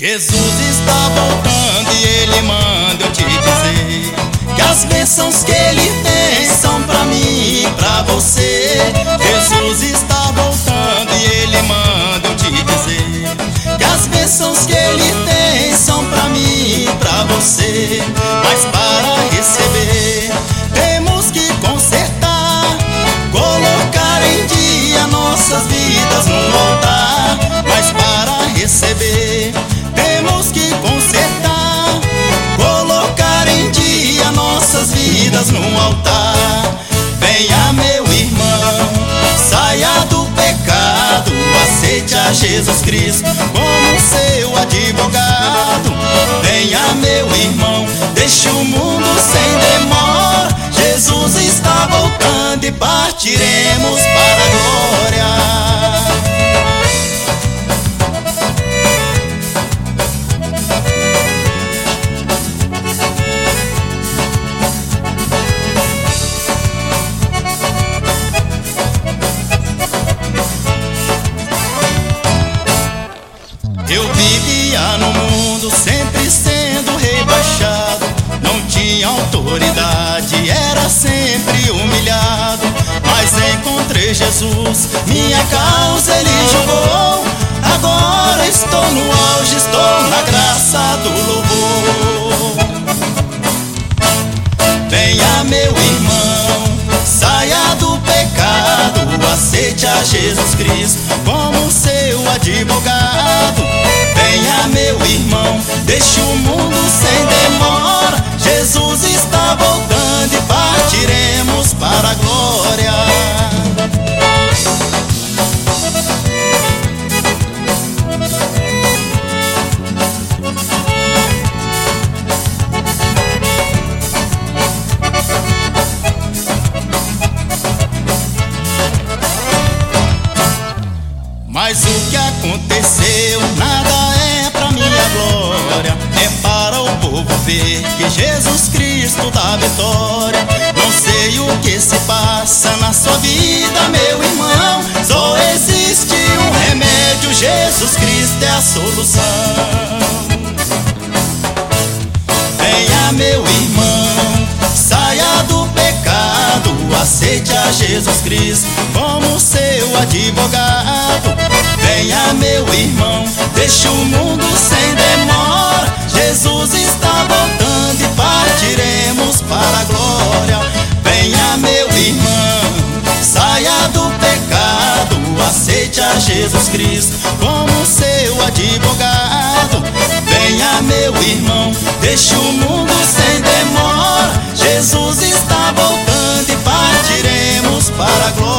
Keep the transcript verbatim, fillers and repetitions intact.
Jesus está voltando e Ele manda eu te dizer que as bênçãos que Ele tem são pra mim e pra você. Jesus está voltando e Ele manda eu te dizer que as bênçãos que Ele tem são pra mim e pra você. Mas para receber temos que consertar, colocar em dia nossas vidas no altar. Mas para receber temos que consertar, colocar em dia nossas vidas no altar. Venha, meu irmão, saia do pecado, aceite a Jesus Cristo como seu advogado. Venha, meu irmão, deixe o mundo sem demora. Jesus está voltando e partiremos para a glória. Eu vivia no mundo sempre sendo rebaixado, não tinha autoridade, era sempre humilhado. Mas encontrei Jesus, minha causa Ele julgou. Agora estou no auge, estou na graça do louvor. Venha, meu irmão, saia do pecado, aceite a Jesus Cristo como seu advogado. Venha, meu irmão, deixe o mundo sem demora. Jesus está voltando e partiremos para a glória. Mas o que aconteceu nada é pra minha glória, é para o povo ver que Jesus Cristo dá vitória. Não sei o que se passa na sua vida, meu irmão, só existe um remédio, Jesus Cristo é a solução. Venha, meu irmão, saia do pecado, aceite a Jesus Cristo como seu advogado. Venha, meu irmão, deixe o mundo sem demora. Jesus está voltando e partiremos para a glória. Venha, meu irmão, saia do pecado, aceite a Jesus Cristo como seu advogado. Venha, meu irmão, deixe o mundo sem demora. Jesus está voltando e partiremos para a glória.